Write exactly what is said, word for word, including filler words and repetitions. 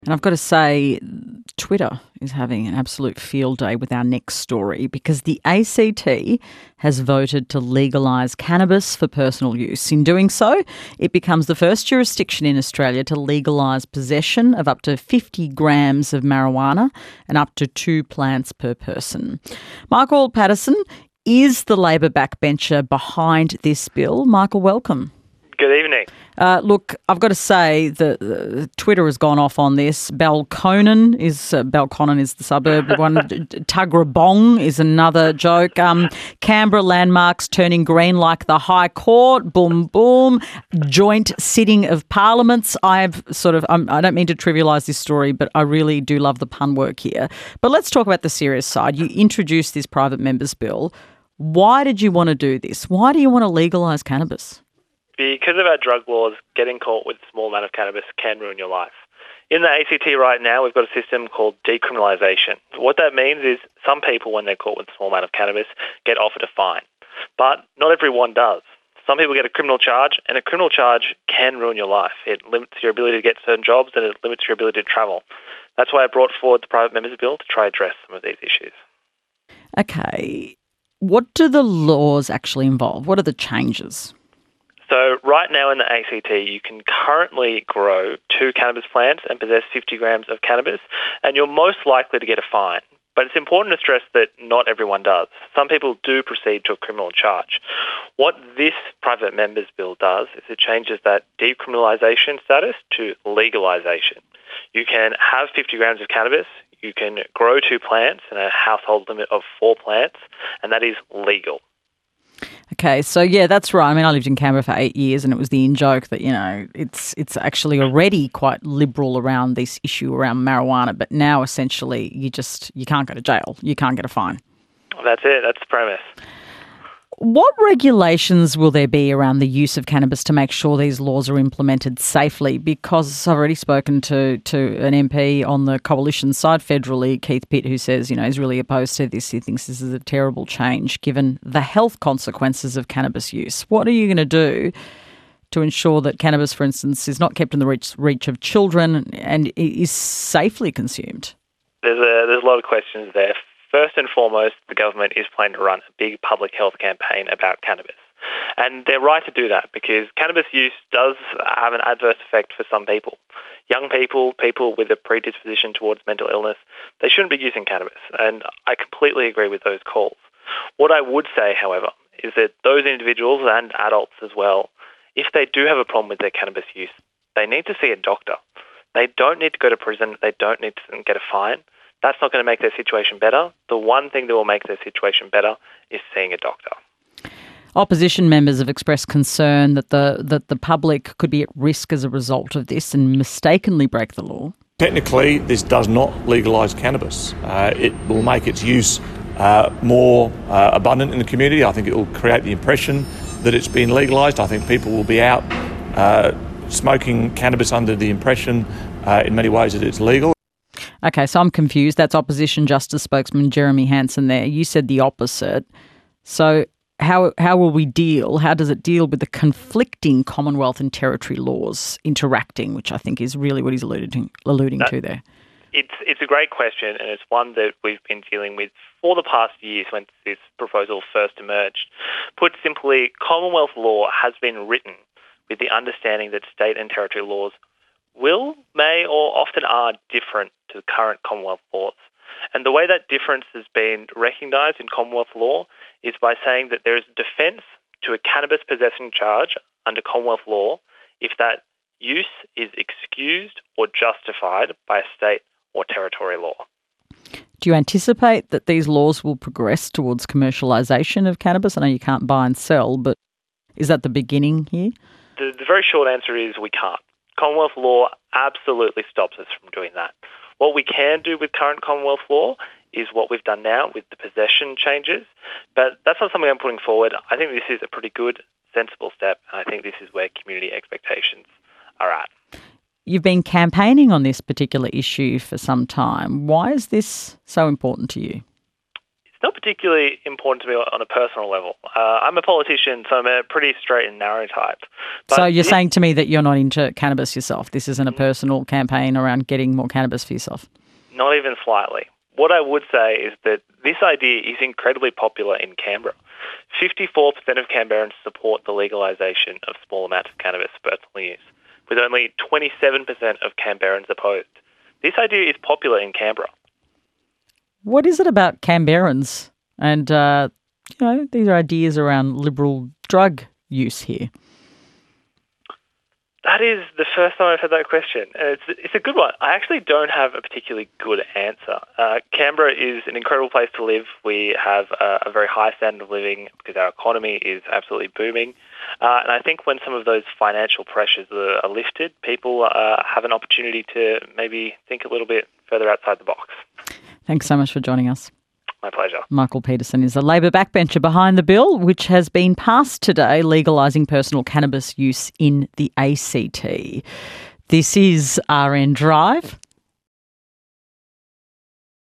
And I've got to say, Twitter is having an absolute field day with our next story because the A C T has voted to legalise cannabis for personal use. In doing so, it becomes the first jurisdiction in Australia to legalise possession of up to fifty grams of marijuana and up to two plants per person. Michael Patterson is the Labor backbencher behind this bill. Michael, welcome. Good evening. Uh, look, I've got to say that uh, Twitter has gone off on this. Balconen is uh, Balconen is the suburb one. Tuggeranong is another joke. Um, Canberra landmarks turning green like the High Court. Boom, boom. Joint sitting of parliaments. I've sort of I'm, I don't mean to trivialise this story, but I really do love the pun work here. But let's talk about the serious side. You introduced this private members bill. Why did you want to do this? Why do you want to legalise cannabis? Because of our drug laws, getting caught with a small amount of cannabis can ruin your life. In the A C T right now, we've got a system called decriminalisation. What that means is some people, when they're caught with a small amount of cannabis, get offered a fine. But not everyone does. Some people get a criminal charge, and a criminal charge can ruin your life. It limits your ability to get certain jobs, and it limits your ability to travel. That's why I brought forward the private members bill to try to address some of these issues. Okay. What do the laws actually involve? What are the changes? So right now in the A C T, you can currently grow two cannabis plants and possess fifty grams of cannabis, and you're most likely to get a fine. But it's important to stress that not everyone does. Some people do proceed to a criminal charge. What this private members bill does is it changes that decriminalisation status to legalisation. You can have fifty grams of cannabis, you can grow two plants and a household limit of four plants, and that is legal. Okay, so yeah, that's right. I mean, I lived in Canberra for eight years and it was the in-joke that, you know, it's it's actually already quite liberal around this issue around marijuana, but now essentially you just, you can't go to jail, you can't get a fine. That's it, that's the premise. What regulations will there be around the use of cannabis to make sure these laws are implemented safely? Because I've already spoken to, to an M P on the coalition side federally, Keith Pitt, who says, you know, he's really opposed to this. He thinks this is a terrible change given the health consequences of cannabis use. What are you going to do to ensure that cannabis, for instance, is not kept in the reach, reach of children and is safely consumed? There's a, there's a lot of questions there. First and foremost, the government is planning to run a big public health campaign about cannabis. And they're right to do that because cannabis use does have an adverse effect for some people. Young people, people with a predisposition towards mental illness, they shouldn't be using cannabis. And I completely agree with those calls. What I would say, however, is that those individuals and adults as well, if they do have a problem with their cannabis use, they need to see a doctor. They don't need to go to prison. They don't need to get a fine. That's not going to make their situation better. The one thing that will make their situation better is seeing a doctor. Opposition members have expressed concern that the that the public could be at risk as a result of this and mistakenly break the law. Technically, this does not legalise cannabis. Uh, it will make its use uh, more uh, abundant in the community. I think it will create the impression that it's been legalised. I think people will be out uh, smoking cannabis under the impression uh, in many ways that it's legal. Okay, so I'm confused. That's Opposition Justice spokesman Jeremy Hanson there. You said the opposite. So how how will we deal, how does it deal with the conflicting Commonwealth and Territory laws interacting, which I think is really what he's alluded to, alluding that, to there? It's, it's a great question, and it's one that we've been dealing with for the past years when this proposal first emerged. Put simply, Commonwealth law has been written with the understanding that state and territory laws will, may, or often are different to current Commonwealth laws. And the way that difference has been recognised in Commonwealth law is by saying that there is a defence to a cannabis possession charge under Commonwealth law if that use is excused or justified by a state or territory law. Do you anticipate that these laws will progress towards commercialisation of cannabis? I know you can't buy and sell, but is that the beginning here? The, the very short answer is we can't. Commonwealth law absolutely stops us from doing that. What we can do with current Commonwealth law is what we've done now with the possession changes, but that's not something I'm putting forward. I think this is a pretty good, sensible step, and I think this is where community expectations are at. You've been campaigning on this particular issue for some time. Why is this so important to you? not particularly important to me on a personal level. Uh, I'm a politician, so I'm a pretty straight and narrow type. But so you're this, saying to me that you're not into cannabis yourself? This isn't a personal campaign around getting more cannabis for yourself? Not even slightly. What I would say is that this idea is incredibly popular in Canberra. fifty-four percent of Canberrans support the legalisation of small amounts of cannabis for personal use, with only twenty-seven percent of Canberrans opposed. This idea is popular in Canberra. What is it about Canberrans and, uh, you know, these are ideas around liberal drug use here? That is the first time I've had that question, and it's it's a good one. I actually don't have a particularly good answer. Uh, Canberra is an incredible place to live. We have a, a very high standard of living because our economy is absolutely booming. Uh, and I think when some of those financial pressures are, are lifted, people uh, have an opportunity to maybe think a little bit further outside the box. Thanks so much for joining us. My pleasure. Michael Peterson is a Labor backbencher behind the bill, which has been passed today, legalising personal cannabis use in the A C T. This is R N Drive.